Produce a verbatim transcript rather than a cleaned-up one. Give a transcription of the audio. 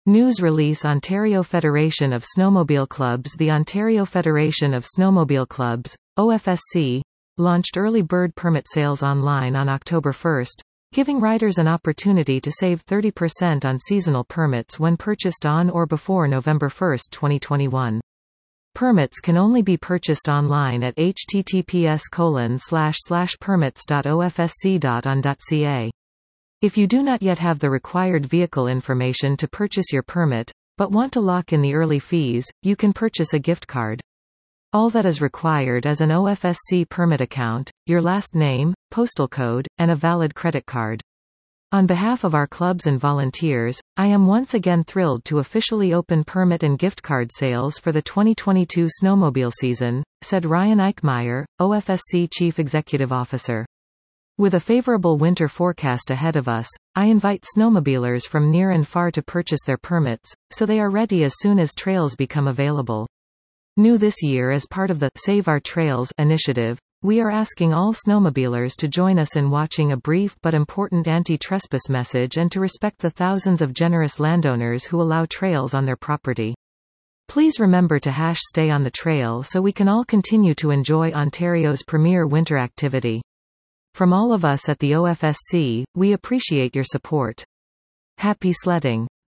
News release Ontario Federation of Snowmobile Clubs. The Ontario Federation of Snowmobile Clubs, O F S C, launched early bird permit sales online on October first, giving riders an opportunity to save thirty percent on seasonal permits when purchased on or before November first, twenty twenty-one. Permits can only be purchased online at h t t p s colon slash slash permits dot o f s c dot on dot c a. If you do not yet have the required vehicle information to purchase your permit, but want to lock in the early fees, you can purchase a gift card. All that is required is an O F S C permit account, your last name, postal code, and a valid credit card. On behalf of our clubs and volunteers, I am once again thrilled to officially open permit and gift card sales for the twenty twenty-two snowmobile season, said Ryan Eichmeyer, O F S C Chief Executive Officer. With a favorable winter forecast ahead of us, I invite snowmobilers from near and far to purchase their permits, so they are ready as soon as trails become available. New this year as part of the Save Our Trails initiative, we are asking all snowmobilers to join us in watching a brief but important anti-trespass message and to respect the thousands of generous landowners who allow trails on their property. Please remember to hash stay on the trail so we can all continue to enjoy Ontario's premier winter activity. From all of us at the O F S C, we appreciate your support. Happy sledding.